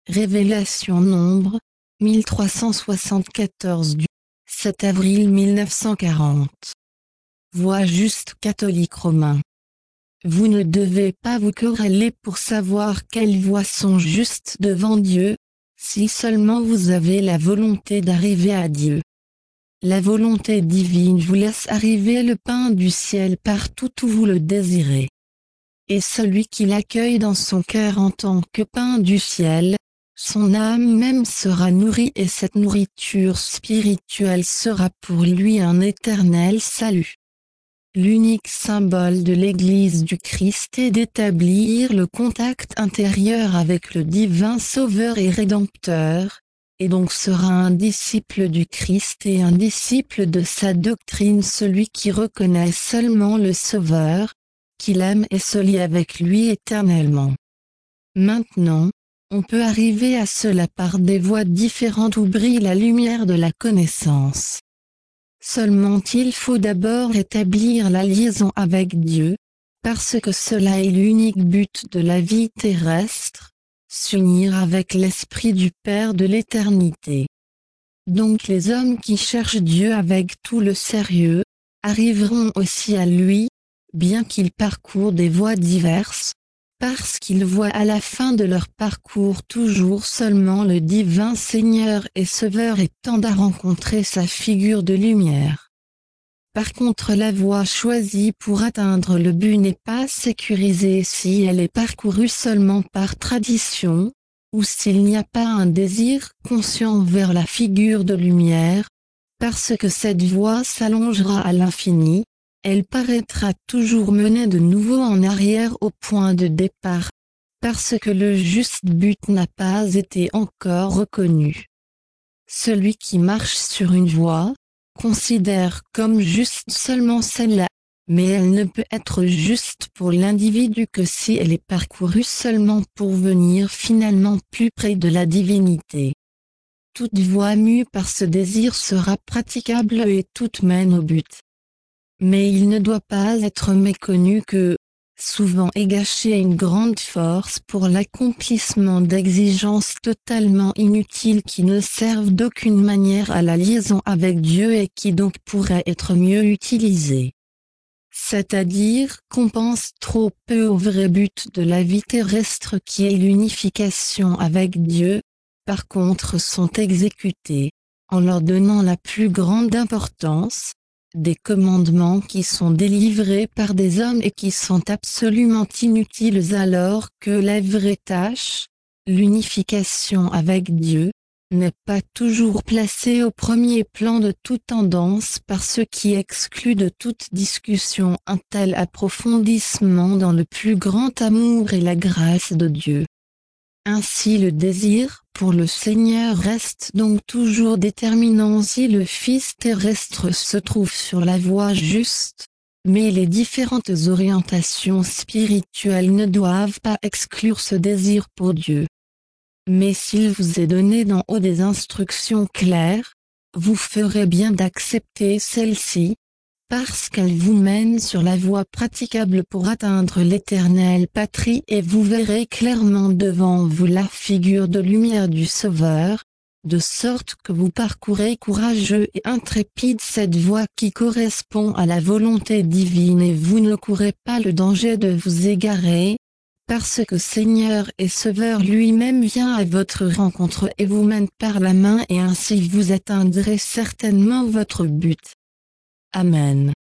Révélation Nombre, 1374 du 7 avril 1940. Voix juste catholique romain. Vous ne devez pas vous quereller pour savoir quelles voies sont justes devant Dieu, si seulement vous avez la volonté d'arriver à Dieu. La volonté divine vous laisse arriver le pain du ciel partout où vous le désirez. Et celui qui l'accueille dans son cœur en tant que pain du ciel, son âme même sera nourrie et cette nourriture spirituelle sera pour lui un éternel salut. L'unique symbole de l'Église du Christ est d'établir le contact intérieur avec le divin Sauveur et Rédempteur, et donc sera un disciple du Christ et un disciple de sa doctrine celui qui reconnaît seulement le Sauveur, qu'il aime et se lie avec lui éternellement. Maintenant, on peut arriver à cela par des voies différentes où brille la lumière de la connaissance. Seulement il faut d'abord établir la liaison avec Dieu, parce que cela est l'unique but de la vie terrestre, s'unir avec l'Esprit du Père de l'éternité. Donc les hommes qui cherchent Dieu avec tout le sérieux, arriveront aussi à lui, bien qu'ils parcourent des voies diverses, parce qu'ils voient à la fin de leur parcours toujours seulement le divin Seigneur et Sauveur et tendent à rencontrer sa figure de lumière. Par contre la voie choisie pour atteindre le but n'est pas sécurisée si elle est parcourue seulement par tradition, ou s'il n'y a pas un désir conscient vers la figure de lumière, parce que cette voie s'allongera à l'infini, elle paraîtra toujours mener de nouveau en arrière au point de départ, parce que le juste but n'a pas été encore reconnu. Celui qui marche sur une voie, considère comme juste seulement celle-là, mais elle ne peut être juste pour l'individu que si elle est parcourue seulement pour venir finalement plus près de la divinité. Toute voie mue par ce désir sera praticable et toute mène au but. Mais il ne doit pas être méconnu que, souvent est gâchée une grande force pour l'accomplissement d'exigences totalement inutiles qui ne servent d'aucune manière à la liaison avec Dieu et qui donc pourraient être mieux utilisées. C'est-à-dire qu'on pense trop peu au vrai but de la vie terrestre qui est l'unification avec Dieu, par contre sont exécutées, en leur donnant la plus grande importance, des commandements qui sont délivrés par des hommes et qui sont absolument inutiles alors que la vraie tâche, l'unification avec Dieu, n'est pas toujours placée au premier plan de toute tendance par ce qui exclut de toute discussion un tel approfondissement dans le plus grand amour et la grâce de Dieu. Ainsi le désir pour le Seigneur reste donc toujours déterminant si le Fils terrestre se trouve sur la voie juste, mais les différentes orientations spirituelles ne doivent pas exclure ce désir pour Dieu. Mais s'il vous est donné d'en haut des instructions claires, vous ferez bien d'accepter celles-ci, parce qu'elles vous mènent sur la voie praticable pour atteindre l'éternelle patrie et vous verrez clairement devant vous la figure de lumière du Sauveur, de sorte que vous parcourez courageux et intrépide cette voie qui correspond à la volonté divine et vous ne courez pas le danger de vous égarer, parce que Seigneur et Sauveur lui-même vient à votre rencontre et vous mène par la main et ainsi vous atteindrez certainement votre but. Amen.